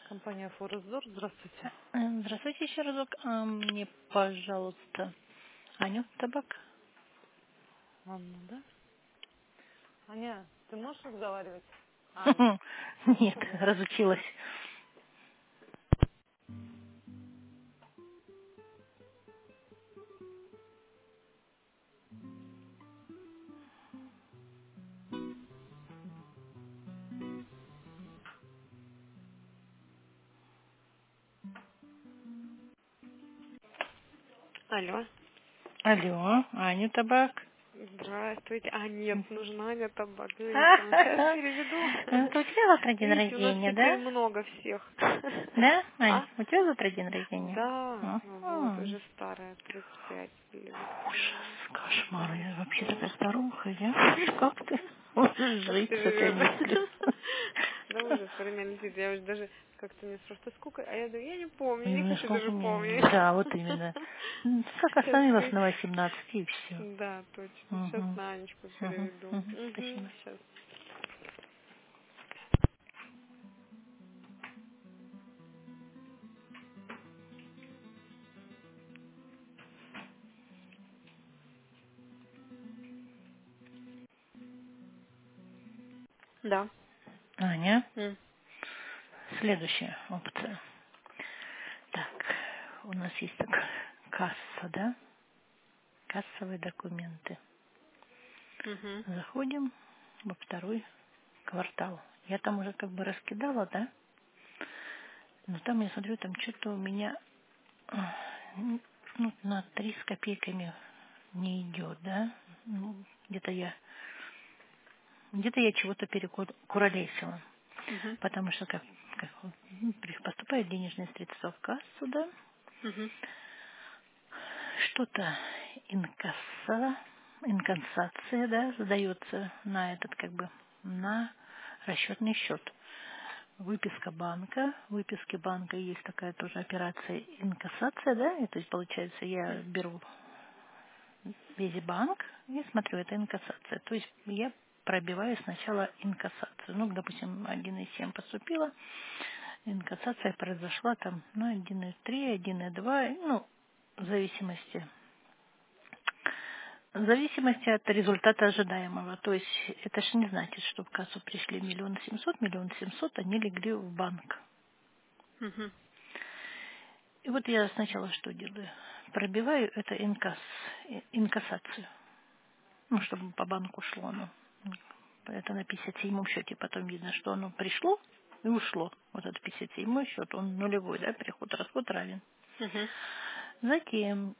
Компания Форестдор, здравствуйте. Здравствуйте еще разок. Мне, пожалуйста, Аню табак. Анна, да? Аня, ты можешь разговаривать? Ань, Нет, разучилась. алло. Алло, Аню табак. Здравствуйте. А, нет, нужна Аня табак. Видите, сейчас переведу. Это у тебя завтра день Видите, у нас рождения, теперь да? много всех. Да, Ань, А? у тебя завтра день рождения? Да, вот, Мгм. уже старая, 35 лет. Ужас, кошмар. Ну Я вообще что? такая старуха, я. Как ты можешь Как жить ты с этой мыслью? живешь? Да ужас, время летит. Я уже даже как-то мне спрашивают, сколько? А я говорю, я не помню, не Именно хочу даже сколько мне? помнить. Да, вот именно. Как Сейчас остановилась на 18 и все. Да, точно. Сейчас Угу. на Анечку Угу. переведу. Угу. Угу, Спасибо. сейчас. Да. Аня, М. следующая опция. Так, у нас есть такая касса, да? Кассовые документы. Мгм. Заходим во второй квартал. Я там уже как бы раскидала, да? Но там я смотрю, там что-то у меня ну, на 3 с копейками не идет, да? Ну, где-то я чего-то перекуролесила. Мгм. Потому что поступают денежные средства в кассу, да? Мгм. Что-то инкассация, да, задается на этот, как бы, на расчетный счет. Выписка банка. В выписке банка есть такая тоже операция инкассация, да, и то есть получается я беру Визибанк и смотрю, это инкассация. То есть я пробиваю сначала инкассацию. Ну, допустим, 1,7 поступила, инкассация произошла там, ну, 1,3, 1,2, ну, в зависимости. В зависимости от результата ожидаемого. То есть это ж не значит, что в кассу пришли 1,7 миллиона, они легли в банк. Мгм. И вот я сначала что делаю? Пробиваю это инкассацию. Ну, чтобы по банку шло оно. Это на 57-м счете. Потом видно, что оно пришло и ушло. Вот этот 57-й счет, он нулевой, да, приход-расход равен. Мгм. Затем,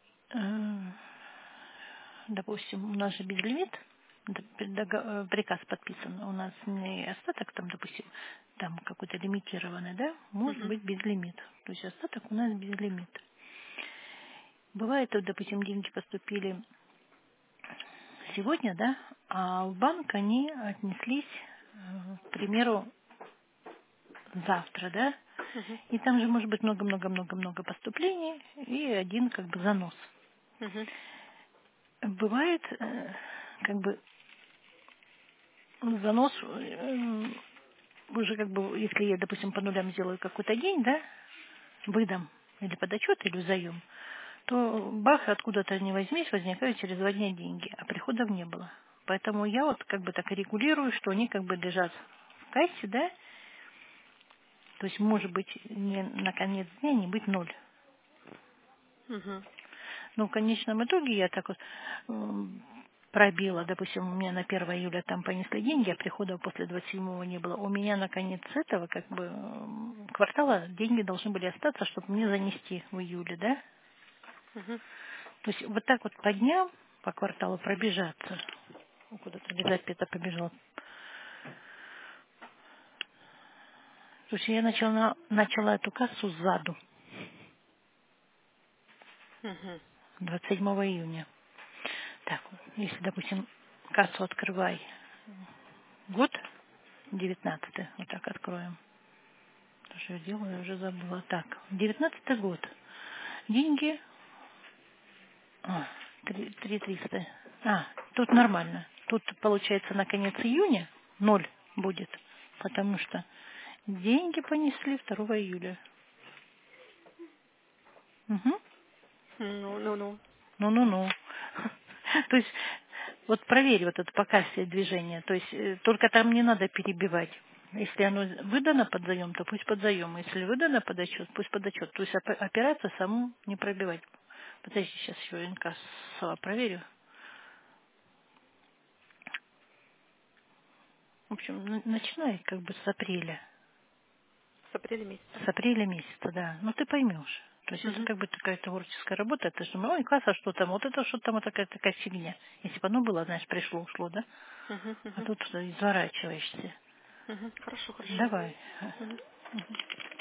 допустим, у нас же безлимит, приказ подписан, у нас не остаток там, допустим, там какой-то лимитированный, да, может Мгм. быть безлимит. То есть остаток у нас безлимит. Бывает, вот, допустим, деньги поступили сегодня, да, а в банк они отнеслись, к примеру, завтра, да, Мгм. и там же может быть много-много-много-много поступлений и один как бы занос. Мгм. Бывает как бы занос уже как бы, если я, допустим, по нулям сделаю какой-то день, да, выдам или под отчет, или заем, то бах, откуда-то не возьмись, возникают через 2 дня деньги, а приходов не было. Поэтому я вот как бы так и регулирую, что они как бы лежат в кассе, да, то есть может быть не на конец дня не быть ноль. Мгм. Но в конечном итоге я так вот пробила, допустим, у меня на 1 июля там понесли деньги, а приходов после 27-го не было. У меня на конец этого как бы квартала деньги должны были остаться, чтобы мне занести в июле, да? Мгм. То есть вот так вот по дням, по кварталу пробежаться. О, куда-то Лизапета побежала. Слушай, я начала эту кассу сзаду, Мгм. 27 июня. Так, если, допустим, кассу открывай год, 19 вот так откроем. Что я делаю, я уже забыла. Так, 19 год. Деньги, 3 300. Тут нормально. Тут, получается, на конец июня 0 будет, потому что Деньги понесли 2 июля. Угу. Ну. Ну. То есть, вот проверь вот это покасие движение. То есть, только там не надо перебивать. Если оно выдано под заем, то пусть под заем. Если выдано под отчет, пусть под отчет. То есть операцию саму не пробивать. Подожди, сейчас еще инкассо проверю. В общем, начинай как бы с апреля. С апреля месяца. С апреля месяца, да. Ну, ты поймешь. То есть это Угу. как бы такая творческая работа. Ты же думаешь, ой, класс, а что там? Вот это что там, вот такая фигня. Если бы оно было, знаешь, пришло, ушло, да? А Угу. тут изворачиваешься. Хорошо. Давай. Мгм.